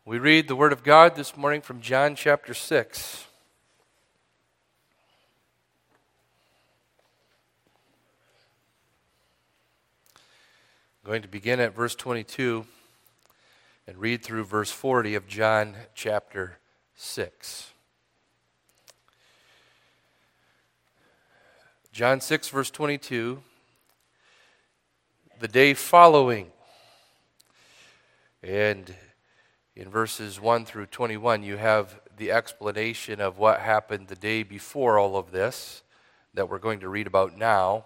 We read the Word of God this morning from John chapter 6. I'm going to begin at verse 22 and read through verse 40 of John chapter 6. John 6, verse 22, the day following. And in verses 1 through 21, you have the explanation of what happened the day before all of this that we're going to read about now.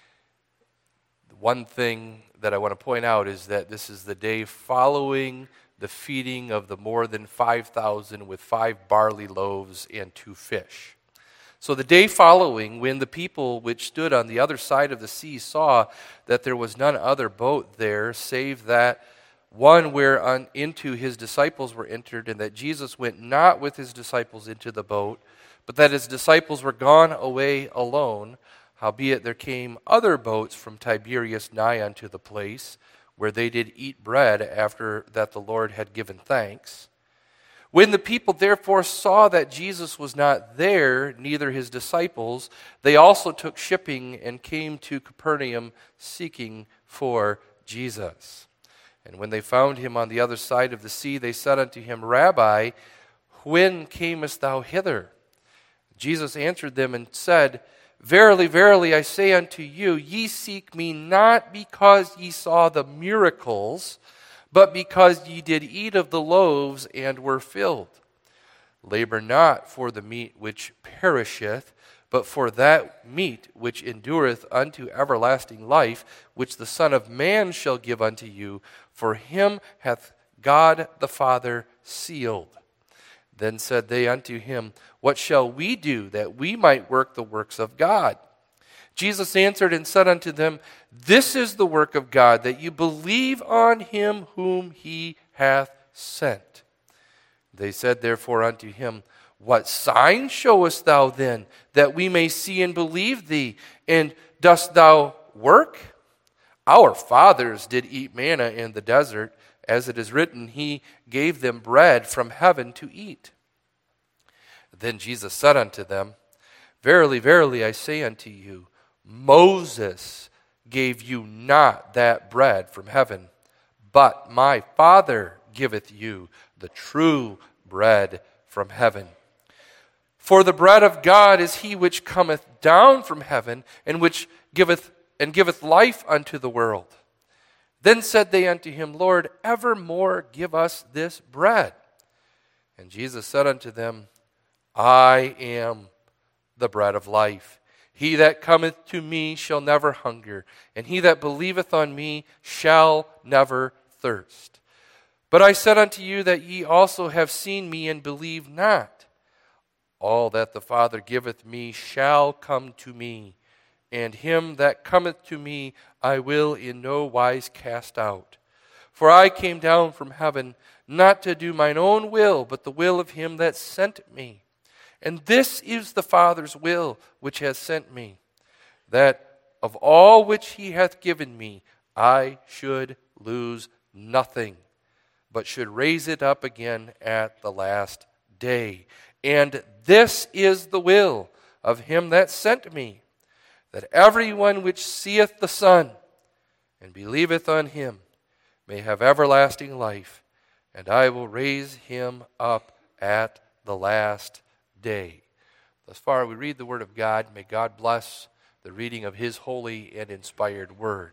The one thing that I want to point out is that this is the day following the feeding of the more than 5,000 with 5 barley loaves and 2 fish. So the day following, when the people which stood on the other side of the sea saw that there was none other boat there, save that one whereinto his disciples were entered, and that Jesus went not with his disciples into the boat, but that his disciples were gone away alone, howbeit there came other boats from Tiberias nigh unto the place, where they did eat bread after that the Lord had given thanks. When the people therefore saw that Jesus was not there, neither his disciples, they also took shipping and came to Capernaum seeking for Jesus. And when they found him on the other side of the sea, they said unto him, Rabbi, when camest thou hither? Jesus answered them and said, Verily, verily, I say unto you, ye seek me not because ye saw the miracles, but because ye did eat of the loaves and were filled. Labor not for the meat which perisheth, but for that meat which endureth unto everlasting life, which the Son of Man shall give unto you, for him hath God the Father sealed. Then said they unto him, What shall we do that we might work the works of God? Jesus answered and said unto them, This is the work of God, that you believe on him whom he hath sent. They said therefore unto him, What sign showest thou then, that we may see and believe thee? And dost thou work? Our fathers did eat manna in the desert, as it is written, He gave them bread from heaven to eat. Then Jesus said unto them, Verily, verily, I say unto you, Moses gave you not that bread from heaven, but my Father giveth you the true bread from heaven. For the bread of God is he which cometh down from heaven, and which giveth life unto the world. Then said they unto him, Lord, evermore give us this bread. And Jesus said unto them, I am the bread of life. He that cometh to me shall never hunger, and he that believeth on me shall never thirst. But I said unto you that ye also have seen me and believe not. All that the Father giveth me shall come to me, and him that cometh to me I will in no wise cast out. For I came down from heaven not to do mine own will, but the will of him that sent me. And this is the Father's will which has sent me, that of all which he hath given me I should lose nothing, but should raise it up again at the last day. And this is the will of him that sent me, that everyone which seeth the Son and believeth on him may have everlasting life, and I will raise him up at the last day. Thus far we read the Word of God. May God bless the reading of his holy and inspired Word.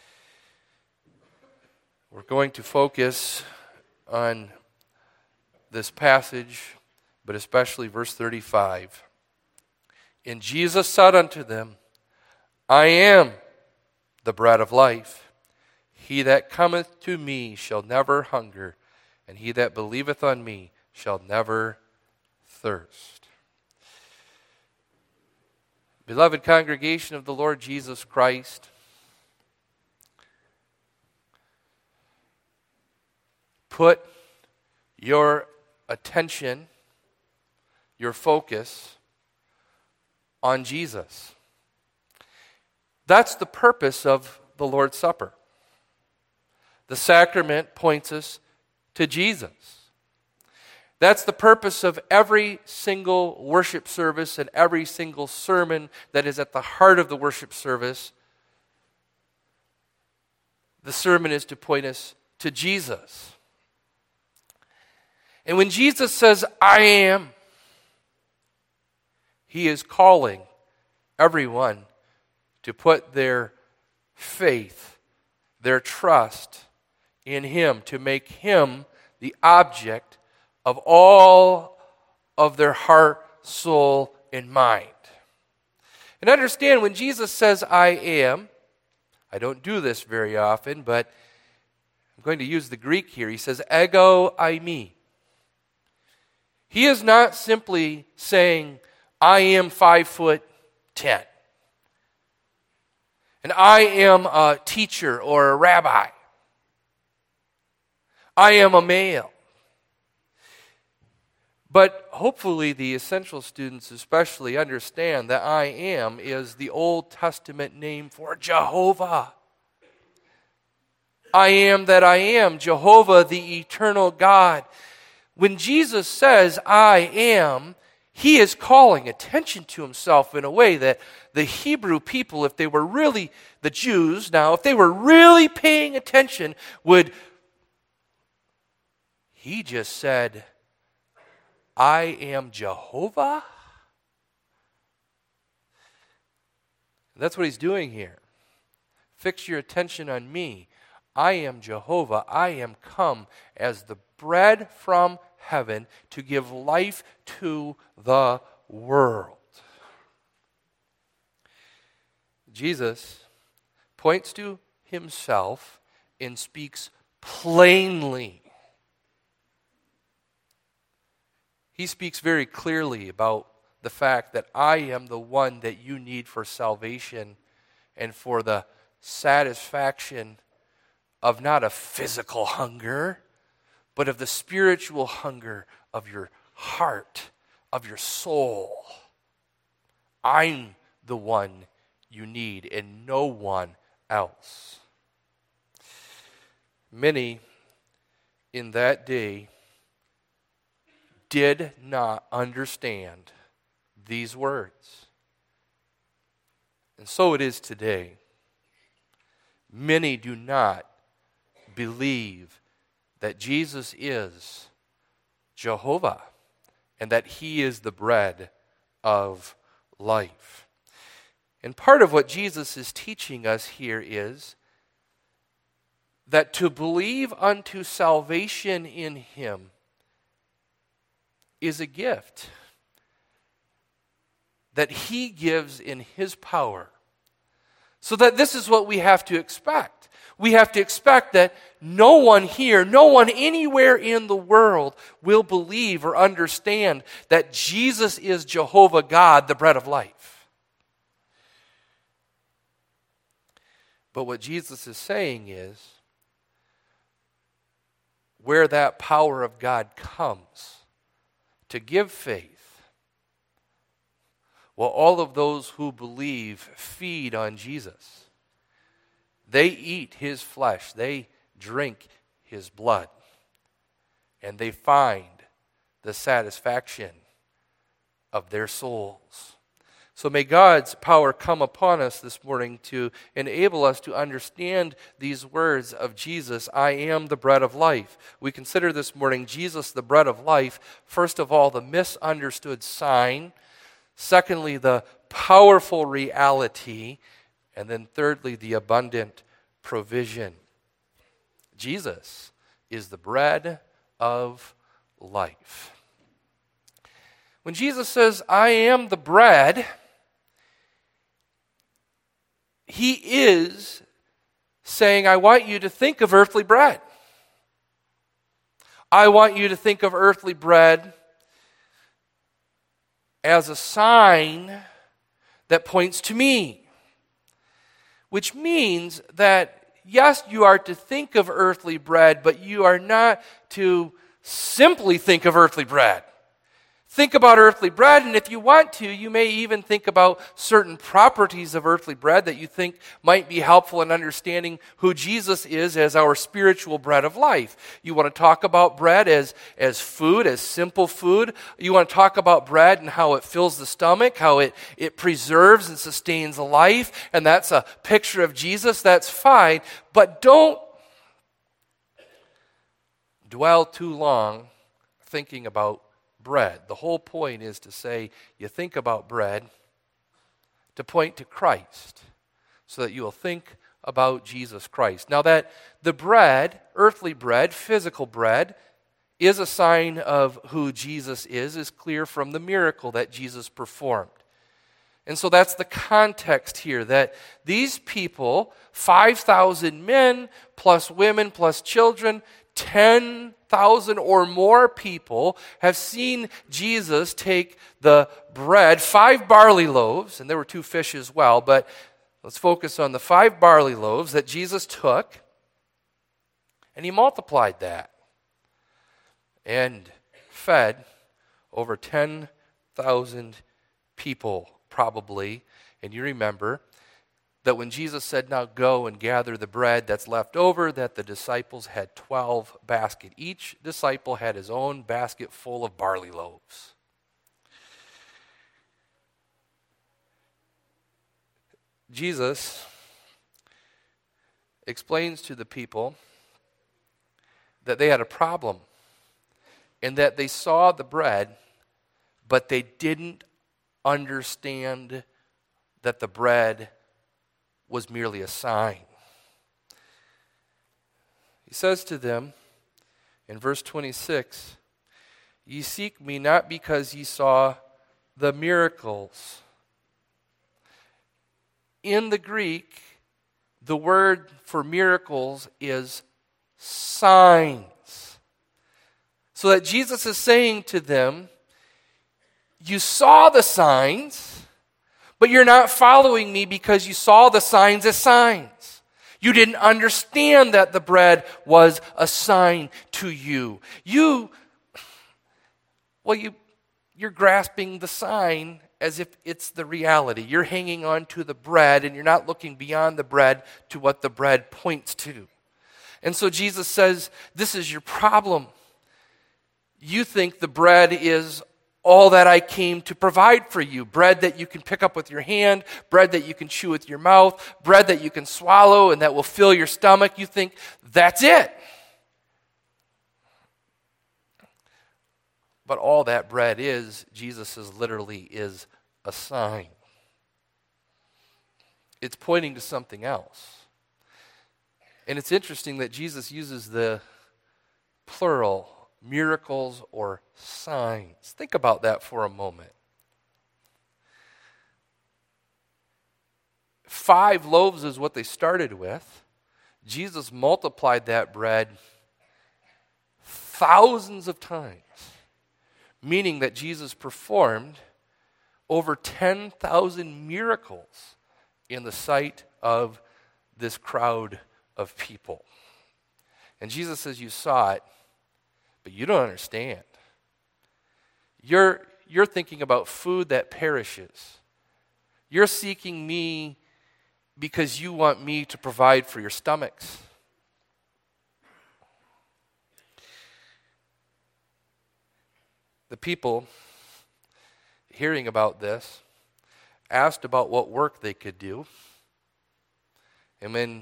We're going to focus on this passage, but especially verse 35. And Jesus said unto them, I am the bread of life. He that cometh to me shall never hunger, and he that believeth on me shall never thirst. Beloved congregation of the Lord Jesus Christ, put your attention, your focus on Jesus. That's the purpose of the Lord's Supper. The sacrament points us to Jesus. That's the purpose of every single worship service and every single sermon that is at the heart of the worship service. The sermon is to point us to Jesus. And when Jesus says, I am, he is calling everyone to put their faith, their trust in him, to make him the object of all of their heart, soul, and mind. And understand, when Jesus says, I am, I don't do this very often, but I'm going to use the Greek here. He says, ego eimi. He is not simply saying, I am 5'10", and I am a teacher or a rabbi. I am a male. But hopefully the essential students especially understand that I am is the Old Testament name for Jehovah. I am that I am, Jehovah, the eternal God. When Jesus says, I am, he is calling attention to himself in a way that the Hebrew people, if they were really, the Jews now, if they were really paying attention, he just said, I am Jehovah? That's what he's doing here. Fix your attention on me. I am Jehovah. I am come as the bread from heaven to give life to the world. Jesus points to himself and speaks plainly. He speaks very clearly about the fact that I am the one that you need for salvation and for the satisfaction of not a physical hunger, but of the spiritual hunger of your heart, of your soul. I'm the one you need and no one else. Many in that day did not understand these words. And so it is today. Many do not believe that Jesus is Jehovah and that he is the bread of life. And part of what Jesus is teaching us here is that to believe unto salvation in him is a gift that he gives in his power. So that this is what we have to expect. We have to expect that no one here, no one anywhere in the world will believe or understand that Jesus is Jehovah God, the bread of life. But what Jesus is saying is, where that power of God comes to give faith, well, all of those who believe feed on Jesus. They eat his flesh, they drink his blood, and they find the satisfaction of their souls. So may God's power come upon us this morning to enable us to understand these words of Jesus, I am the bread of life. We consider this morning Jesus the bread of life, first of all, the misunderstood sign, secondly, the powerful reality, and then thirdly, the abundant provision. Jesus is the bread of life. When Jesus says, I am the bread, he is saying, I want you to think of earthly bread. I want you to think of earthly bread as a sign that points to me. Which means that, yes, you are to think of earthly bread, but you are not to simply think of earthly bread. Think about earthly bread, and if you want to, you may even think about certain properties of earthly bread that you think might be helpful in understanding who Jesus is as our spiritual bread of life. You want to talk about bread as food, as simple food. You want to talk about bread and how it fills the stomach, how it preserves and sustains life, and that's a picture of Jesus. That's fine, but don't dwell too long thinking about bread. The whole point is to say you think about bread to point to Christ so that you will think about Jesus Christ. Now that the bread, earthly bread, physical bread, is a sign of who Jesus is clear from the miracle that Jesus performed. And so that's the context here, that these people, 5,000 men plus women plus children, 10,000 or more people have seen Jesus take the bread, 5 barley loaves, and there were 2 fish as well, but let's focus on the 5 barley loaves that Jesus took, and he multiplied that and fed over 10,000 people probably. And you remember that when Jesus said, now go and gather the bread that's left over, that the disciples had 12 baskets. Each disciple had his own basket full of barley loaves. Jesus explains to the people that they had a problem and that they saw the bread, but they didn't understand that the bread was merely a sign. He says to them in verse 26, ye seek me not because ye saw the miracles. In the Greek, the word for miracles is signs. So that Jesus is saying to them, you saw the signs, but you're not following me because you saw the signs as signs. You didn't understand that the bread was a sign to you. You're grasping the sign as if it's the reality. You're hanging on to the bread and you're not looking beyond the bread to what the bread points to. And so Jesus says, this is your problem. You think the bread is all that I came to provide for you. Bread that you can pick up with your hand, bread that you can chew with your mouth, bread that you can swallow and that will fill your stomach. You think that's it. But all that bread is, Jesus says literally, is a sign. It's pointing to something else. And it's interesting that Jesus uses the plural, miracles or signs. Think about that for a moment. 5 loaves is what they started with. Jesus multiplied that bread thousands of times, meaning that Jesus performed over 10,000 miracles in the sight of this crowd of people. And Jesus says, you saw it, but you don't understand. You're thinking about food that perishes. You're seeking me because you want me to provide for your stomachs. The people, hearing about this, asked about what work they could do. And when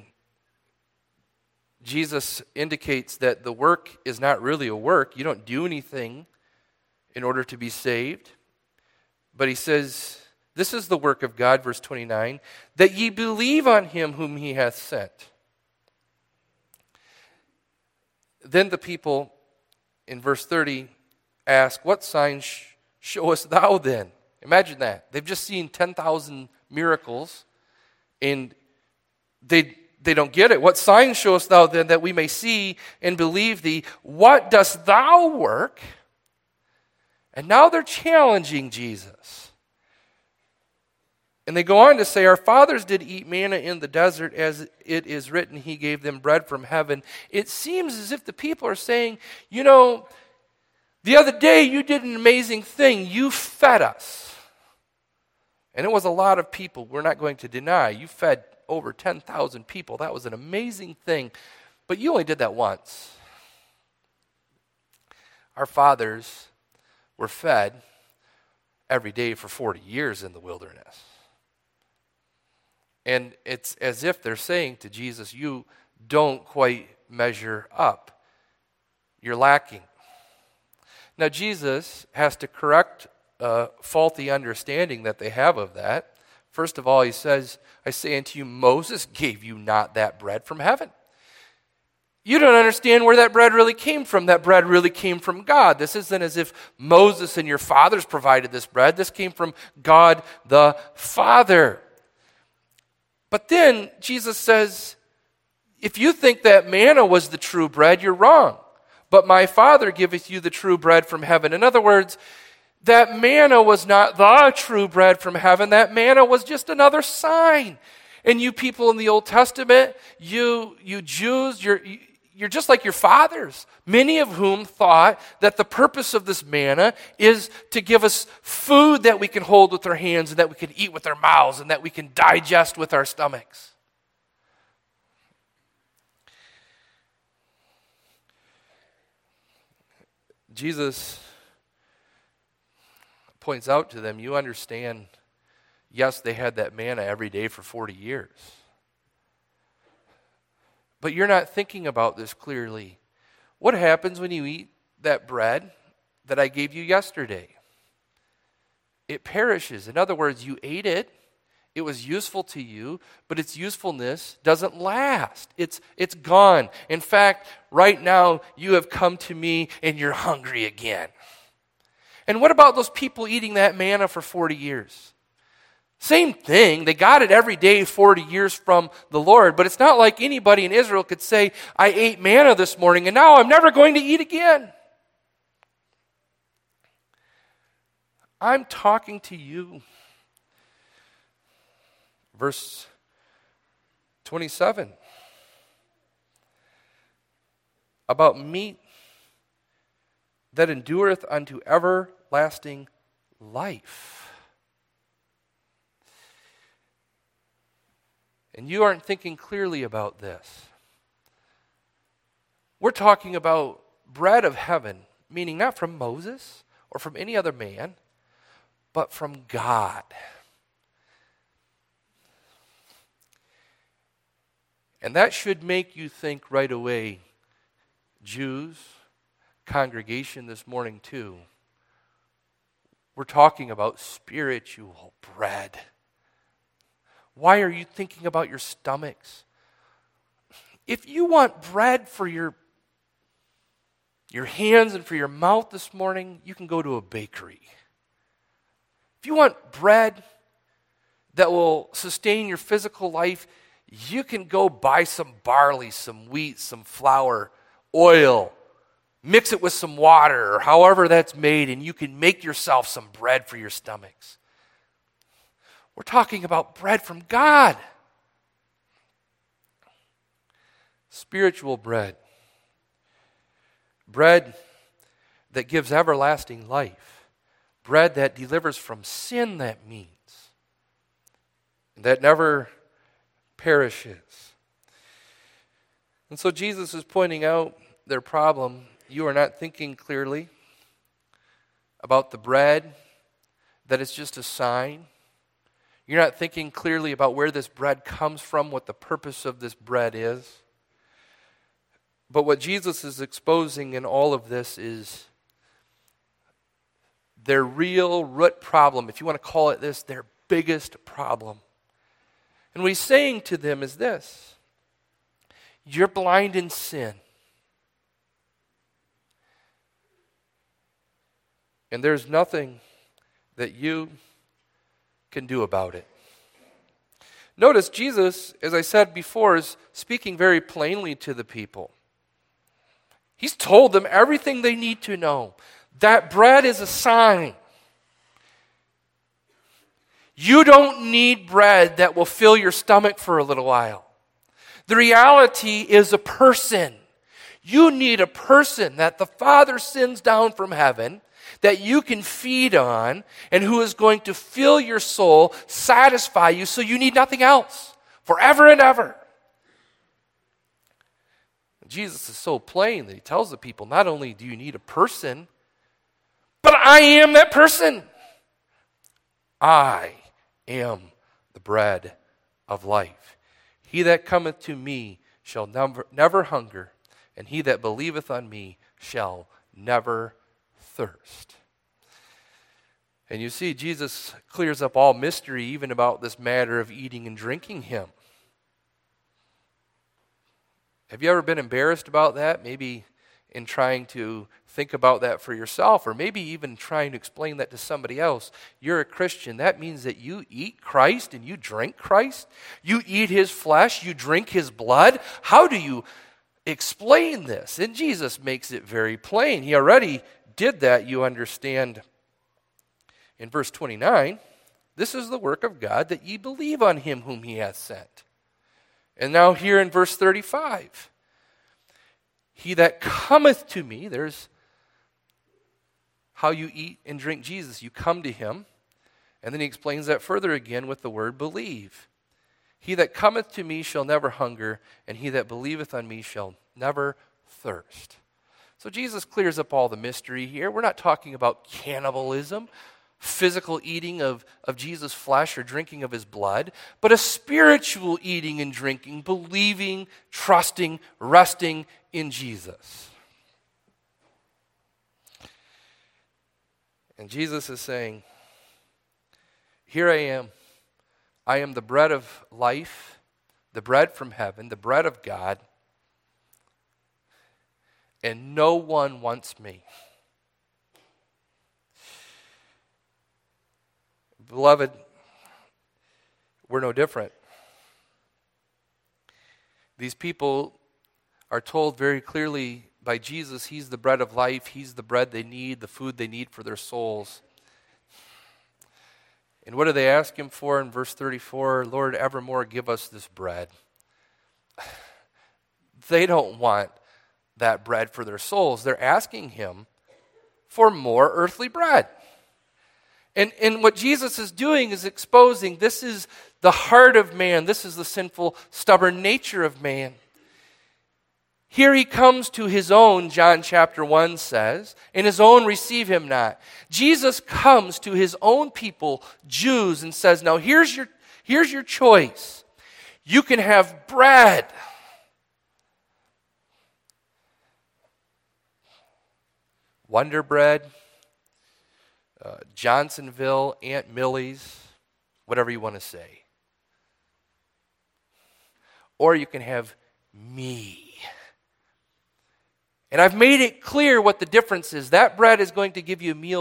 Jesus indicates that the work is not really a work, you don't do anything in order to be saved. But he says, this is the work of God, verse 29, that ye believe on him whom he hath sent. Then the people, in verse 30, ask, what sign showest thou then? Imagine that. They've just seen 10,000 miracles, and they don't get it. What sign showest thou then that we may see and believe thee? What dost thou work? And now they're challenging Jesus. And they go on to say, our fathers did eat manna in the desert, as it is written, he gave them bread from heaven. It seems as if the people are saying, The other day, you did an amazing thing. You fed us. And it was a lot of people. We're not going to deny. You fed over 10,000 people. That was an amazing thing. But you only did that once. Our fathers were fed every day for 40 years in the wilderness. And it's as if they're saying to Jesus, you don't quite measure up. You're lacking. Now, Jesus has to correct a faulty understanding that they have of that. First of all, he says, I say unto you, Moses gave you not that bread from heaven. You don't understand where that bread really came from. That bread really came from God. This isn't as if Moses and your fathers provided this bread. This came from God the Father. But then Jesus says, if you think that manna was the true bread, you're wrong. But my Father giveth you the true bread from heaven. In other words, that manna was not the true bread from heaven. That manna was just another sign. And you people in the Old Testament, you Jews, you're just like your fathers, many of whom thought that the purpose of this manna is to give us food that we can hold with our hands and that we can eat with our mouths and that we can digest with our stomachs. Jesus points out to them, you understand, yes, they had that manna every day for 40 years. But you're not thinking about this clearly. What happens when you eat that bread that I gave you yesterday? It perishes. In other words, you ate it. It was useful to you, but its usefulness doesn't last. It's gone. In fact, right now, you have come to me and you're hungry again. And what about those people eating that manna for 40 years? Same thing. They got it every day 40 years from the Lord, but it's not like anybody in Israel could say, I ate manna this morning and now I'm never going to eat again. I'm talking to you. Verse 27. About meat that endureth unto everlasting life. And you aren't thinking clearly about this. We're talking about bread of heaven, meaning not from Moses or from any other man, but from God. And that should make you think right away, Jews, congregation this morning too, we're talking about spiritual bread. Why are you thinking about your stomachs? If you want bread for your hands and for your mouth this morning, you can go to a bakery. If you want bread that will sustain your physical life, you can go buy some barley, some wheat, some flour, oil, mix it with some water or however that's made, and you can make yourself some bread for your stomachs. We're talking about bread from God. Spiritual bread. Bread that gives everlasting life. Bread that delivers from sin, that means. That never perishes. And so Jesus is pointing out their problem. You are not thinking clearly about the bread, that it's just a sign. You're not thinking clearly about where this bread comes from, what the purpose of this bread is. But what Jesus is exposing in all of this is their real root problem, if you want to call it this, their biggest problem. And what he's saying to them is this: you're blind in sin. And there's nothing that you can do about it. Notice Jesus, as I said before, is speaking very plainly to the people. He's told them everything they need to know. That bread is a sign. You don't need bread that will fill your stomach for a little while. The reality is a person. You need a person that the Father sends down from heaven that you can feed on and who is going to fill your soul, satisfy you, so you need nothing else forever and ever. Jesus is so plain that he tells the people, not only do you need a person, but I am that person. I am the bread of life. He that cometh to me shall never hunger, and he that believeth on me shall never thirst. And you see, Jesus clears up all mystery even about this matter of eating and drinking him. Have you ever been embarrassed about that? Maybe in trying to think about that for yourself, or maybe even trying to explain that to somebody else. You're a Christian. That means that you eat Christ and you drink Christ. You eat his flesh, you drink his blood. How do you explain this? And Jesus makes it very plain. He already did that, you understand. In verse 29, this is the work of God, that ye believe on him whom he hath sent. And now here in verse 35, he that cometh to me, there's how you eat and drink Jesus. You come to him, and then he explains that further again with the word believe. He that cometh to me shall never hunger, and he that believeth on me shall never thirst. So Jesus clears up all the mystery here. We're not talking about cannibalism, physical eating of Jesus' flesh or drinking of his blood, but a spiritual eating and drinking, believing, trusting, resting in Jesus. And Jesus is saying, here I am. I am the bread of life, the bread from heaven, the bread of God, and no one wants me. Beloved, we're no different. These people are told very clearly by Jesus, he's the bread of life, he's the bread they need, the food they need for their souls. And what do they ask him for in verse 34? Lord, evermore give us this bread. They don't want that bread for their souls. They're asking him for more earthly bread. And what Jesus is doing is exposing this is the heart of man. This is the sinful, stubborn nature of man. Here he comes to his own, John chapter 1 says, and his own receive him not. Jesus comes to his own people, Jews, and says, now here's your choice. You can have bread. Wonder Bread, Johnsonville, Aunt Millie's, whatever you want to say. Or you can have me. And I've made it clear what the difference is. That bread is going to give you a meal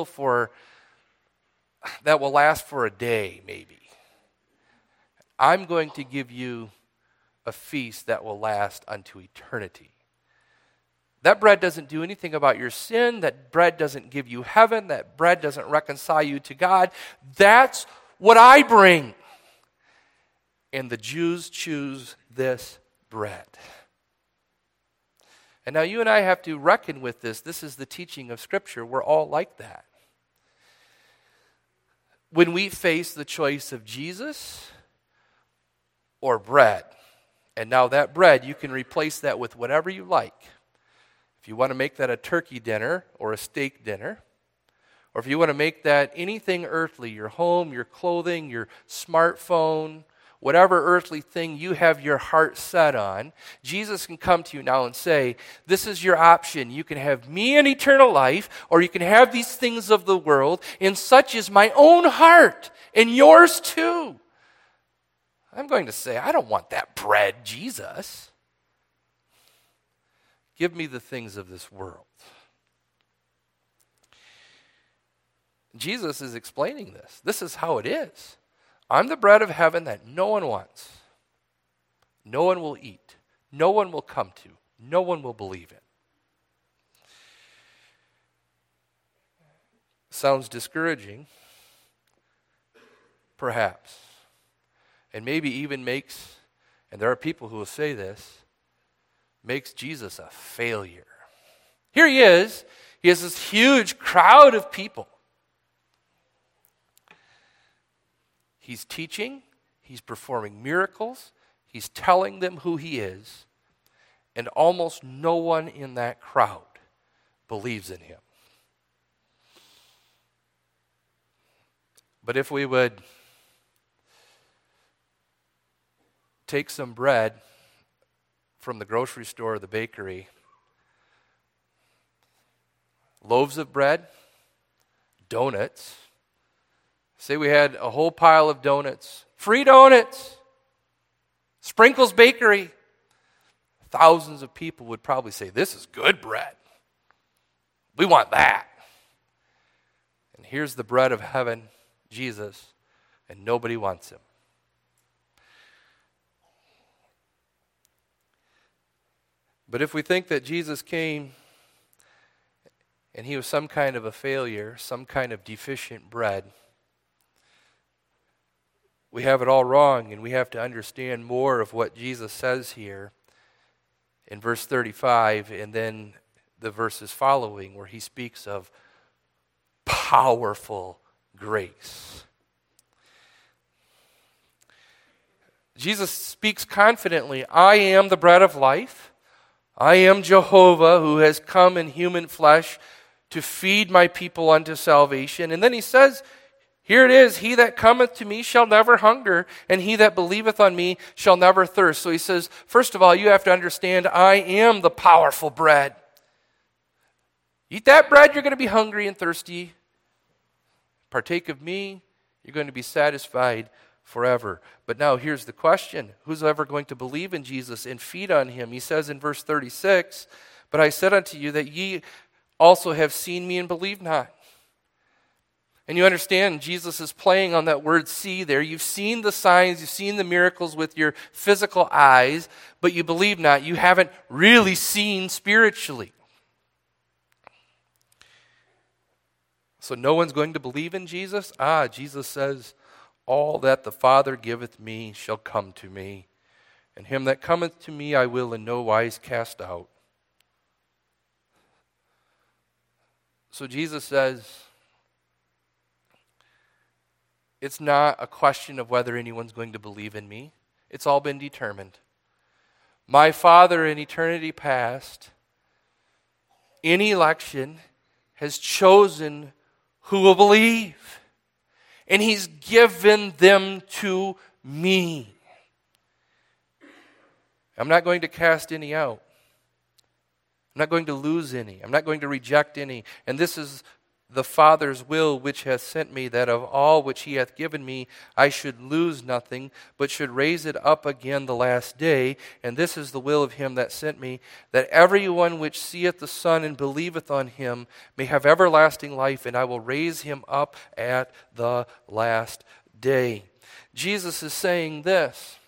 that will last for a day, maybe. I'm going to give you a feast that will last unto eternity. That bread doesn't do anything about your sin. That bread doesn't give you heaven. That bread doesn't reconcile you to God. That's what I bring. And the Jews choose this bread. And now you and I have to reckon with this. This is the teaching of Scripture. We're all like that. When we face the choice of Jesus or bread, and now that bread, you can replace that with whatever you like. If you want to make that a turkey dinner or a steak dinner, or if you want to make that anything earthly, your home, your clothing, your smartphone, whatever earthly thing you have your heart set on, Jesus can come to you now and say, this is your option. You can have me and eternal life, or you can have these things of the world, and such is my own heart, and yours too. I'm going to say, I don't want that bread, Jesus. Give me the things of this world. Jesus is explaining this. This is how it is. I'm the bread of heaven that no one wants. No one will eat. No one will come to. No one will believe in. Sounds discouraging, perhaps. And maybe even makes, and there are people who will say this, makes Jesus a failure. Here he is. He has this huge crowd of people. He's teaching. He's performing miracles. He's telling them who he is. And almost no one in that crowd believes in him. But if we would take some bread from the grocery store or the bakery, loaves of bread, donuts. Say we had a whole pile of donuts, free donuts, Sprinkles Bakery. Thousands of people would probably say, this is good bread. We want that. And here's the bread of heaven, Jesus, and nobody wants him. But if we think that Jesus came and he was some kind of a failure, some kind of deficient bread, we have it all wrong, and we have to understand more of what Jesus says here in verse 35 and then the verses following where he speaks of powerful grace. Jesus speaks confidently, I am the bread of life. I am Jehovah who has come in human flesh to feed my people unto salvation. And then he says, here it is, he that cometh to me shall never hunger, and he that believeth on me shall never thirst. So he says, first of all, you have to understand, I am the powerful bread. Eat that bread, you're going to be hungry and thirsty. Partake of me, you're going to be satisfied forever. But now here's the question. Who's ever going to believe in Jesus and feed on him? He says in verse 36, but I said unto you that ye also have seen me and believe not. And you understand, Jesus is playing on that word see there. You've seen the signs, you've seen the miracles with your physical eyes, but you believe not. You haven't really seen spiritually. So no one's going to believe in Jesus? Jesus says, all that the Father giveth me shall come to me, and him that cometh to me I will in no wise cast out. So Jesus says, it's not a question of whether anyone's going to believe in me. It's all been determined. My Father in eternity past, in election, has chosen who will believe. And he's given them to me. I'm not going to cast any out. I'm not going to lose any. I'm not going to reject any. And this is the Father's will which hath sent me, that of all which he hath given me I should lose nothing, but should raise it up again the last day. And this is the will of him that sent me, that everyone which seeth the Son and believeth on him may have everlasting life, and I will raise him up at the last day. Jesus is saying this.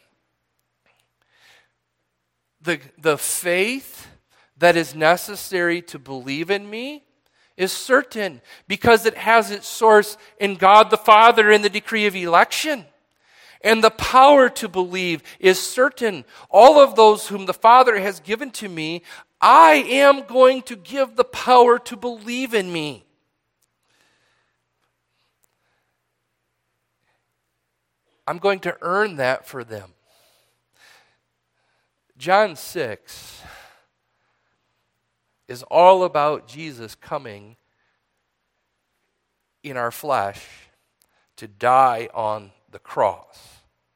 The faith that is necessary to believe in me is certain because it has its source in God the Father in the decree of election. And the power to believe is certain. All of those whom the Father has given to me, I am going to give the power to believe in me. I'm going to earn that for them. John 6 is all about Jesus coming in our flesh to die on the cross.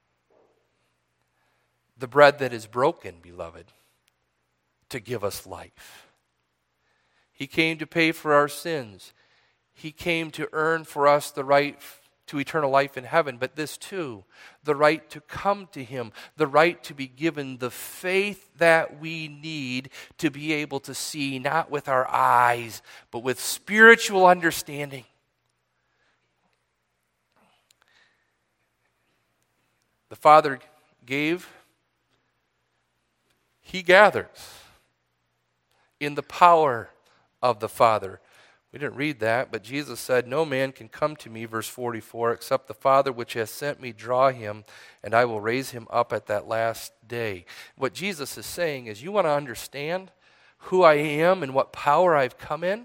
The bread that is broken, beloved, to give us life. He came to pay for our sins. He came to earn for us the right to eternal life in heaven, but this too, the right to come to him, the right to be given the faith that we need to be able to see, not with our eyes, but with spiritual understanding. The Father gave, he gathers in the power of the Father. We didn't read that, but Jesus said, "No man can come to me," verse 44, "except the Father which has sent me draw him, and I will raise him up at that last day." What Jesus is saying is, you want to understand who I am and what power I've come in?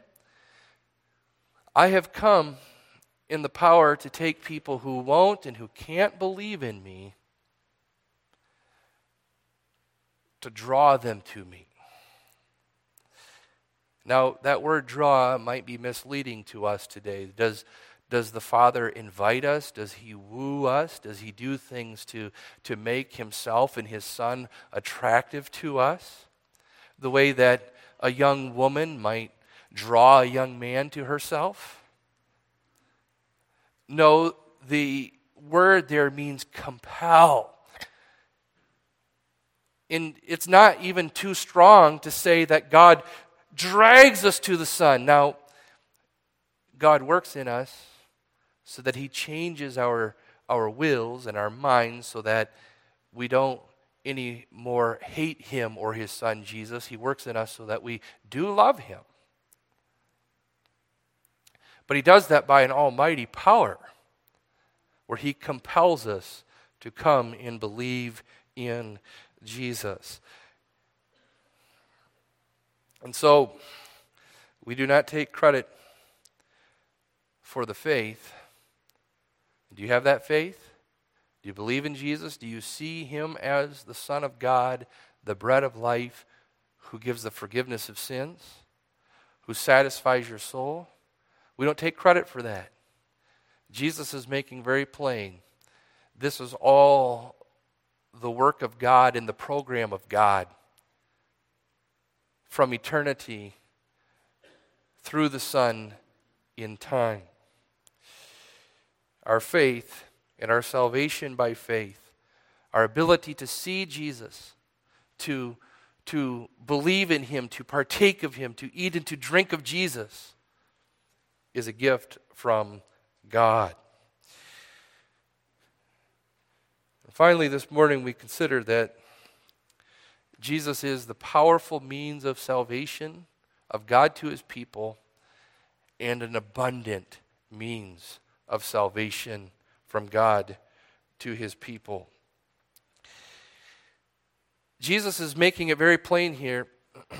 I have come in the power to take people who won't and who can't believe in me, to draw them to me. Now, that word draw might be misleading to us today. Does the Father invite us? Does he woo us? Does he do things to make himself and his Son attractive to us? The way that a young woman might draw a young man to herself? No, the word there means compel. And it's not even too strong to say that God drags us to the Son. Now, God works in us so that he changes our wills and our minds so that we don't anymore hate him or his Son Jesus. He works in us so that we do love him. But he does that by an almighty power where he compels us to come and believe in Jesus. And so, we do not take credit for the faith. Do you have that faith? Do you believe in Jesus? Do you see him as the Son of God, the bread of life, who gives the forgiveness of sins, who satisfies your soul? We don't take credit for that. Jesus is making very plain, this is all the work of God and the program of God from eternity through the Son in time. Our faith and our salvation by faith, our ability to see Jesus, to believe in him, to partake of him, to eat and to drink of Jesus, is a gift from God. And finally, this morning we consider that Jesus is the powerful means of salvation of God to his people and an abundant means of salvation from God to his people. Jesus is making it very plain here.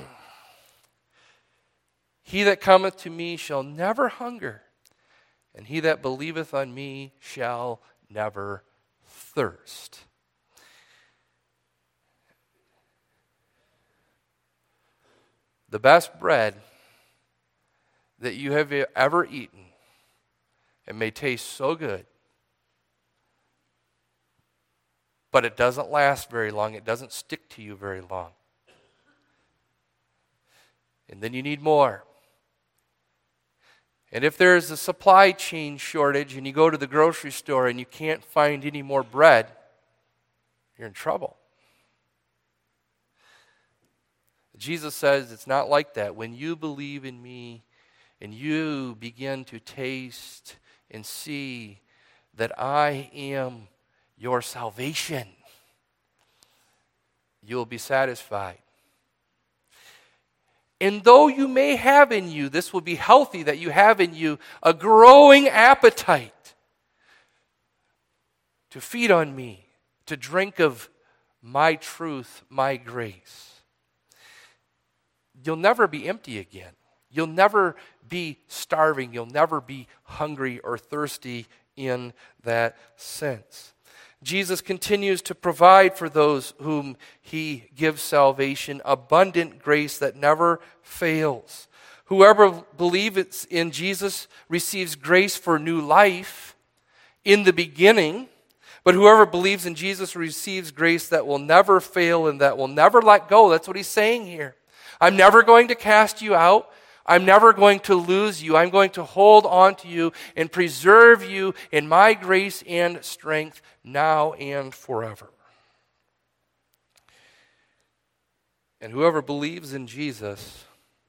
He that cometh to me shall never hunger, and he that believeth on me shall never thirst. The best bread that you have ever eaten, it may taste so good, but it doesn't last very long. It doesn't stick to you very long. And then you need more. And if there's a supply chain shortage and you go to the grocery store and you can't find any more bread, you're in trouble. Jesus says it's not like that. When you believe in me and you begin to taste and see that I am your salvation, you'll be satisfied. And though you may have in you, this will be healthy, that you have in you a growing appetite to feed on me, to drink of my truth, my grace. You'll never be empty again. You'll never be starving. You'll never be hungry or thirsty in that sense. Jesus continues to provide for those whom he gives salvation, abundant grace that never fails. Whoever believes in Jesus receives grace for new life in the beginning, but whoever believes in Jesus receives grace that will never fail and that will never let go. That's what he's saying here. I'm never going to cast you out. I'm never going to lose you. I'm going to hold on to you and preserve you in my grace and strength now and forever. And whoever believes in Jesus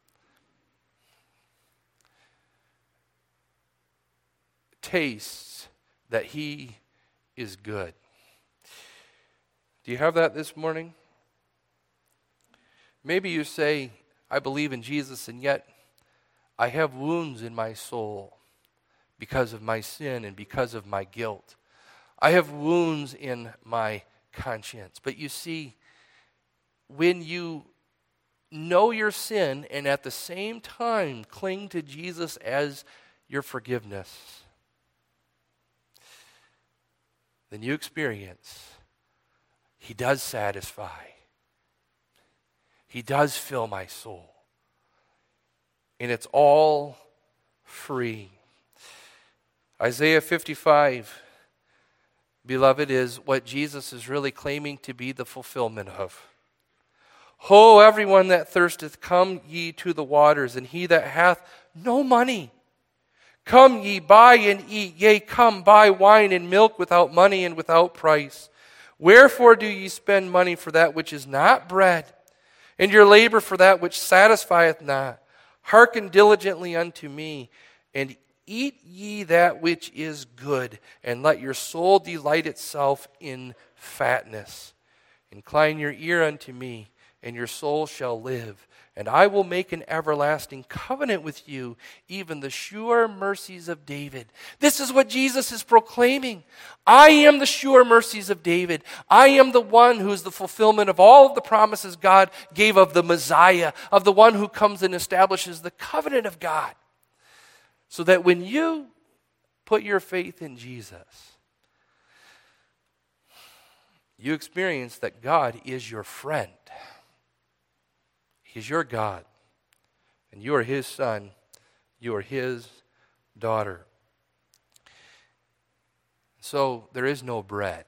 tastes that he is good. Do you have that this morning? Maybe you say, I believe in Jesus, and yet I have wounds in my soul because of my sin and because of my guilt. I have wounds in my conscience. But you see, when you know your sin and at the same time cling to Jesus as your forgiveness, then you experience He does satisfy. He does fill my soul. And it's all free. Isaiah 55, beloved, is what Jesus is really claiming to be the fulfillment of. Ho, everyone that thirsteth, come ye to the waters, and he that hath no money, come ye, buy and eat. Yea, come, buy wine and milk without money and without price. Wherefore do ye spend money for that which is not bread, and your labor for that which satisfieth not? Hearken diligently unto me, and eat ye that which is good, and let your soul delight itself in fatness. Incline your ear unto me, and your soul shall live. And I will make an everlasting covenant with you, even the sure mercies of David. This is what Jesus is proclaiming. I am the sure mercies of David. I am the one who is the fulfillment of all of the promises God gave of the Messiah, of the one who comes and establishes the covenant of God. So that when you put your faith in Jesus, you experience that God is your friend. He's your God, and you are His son, you are His daughter. So there is no bread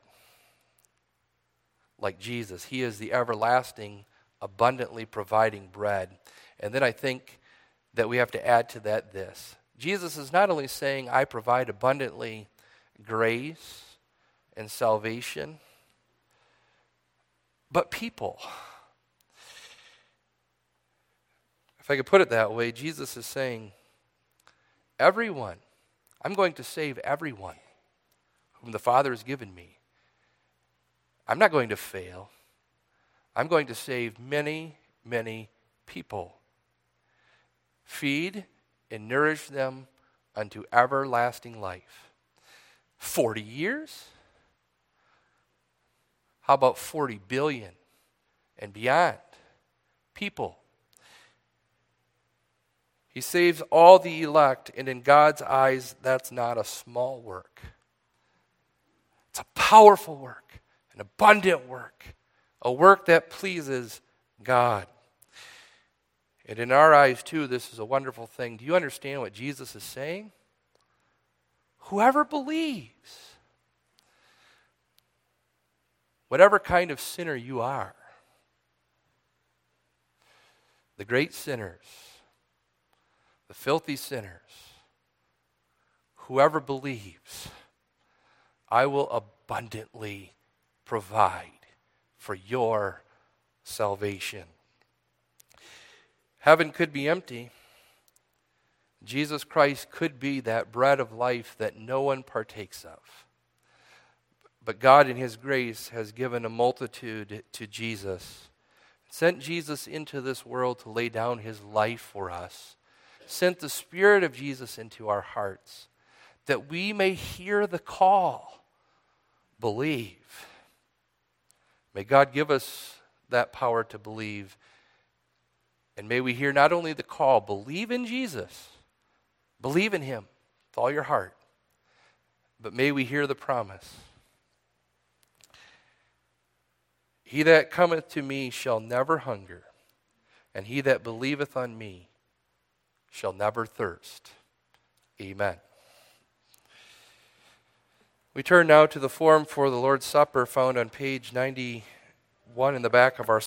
like Jesus. He is the everlasting, abundantly providing bread. And then I think that we have to add to that this. Jesus is not only saying, I provide abundantly grace and salvation, but people. If I could put it that way, Jesus is saying, everyone, I'm going to save everyone whom the Father has given me. I'm not going to fail. I'm going to save many, many people. Feed and nourish them unto everlasting life. 40 years? How about 40 billion and beyond people? He saves all the elect, and in God's eyes, that's not a small work. It's a powerful work, an abundant work, a work that pleases God. And in our eyes, too, this is a wonderful thing. Do you understand what Jesus is saying? Whoever believes, whatever kind of sinner you are, the great sinners, the filthy sinners, whoever believes, I will abundantly provide for your salvation. Heaven could be empty. Jesus Christ could be that bread of life that no one partakes of. But God in His grace has given a multitude to Jesus, sent Jesus into this world to lay down His life for us, sent the Spirit of Jesus into our hearts, that we may hear the call, believe. May God give us that power to believe. And may we hear not only the call, believe in Jesus, believe in Him with all your heart, but may we hear the promise. He that cometh to me shall never hunger, and he that believeth on me shall never thirst. Amen. We turn now to the form for the Lord's Supper found on page 91 in the back of our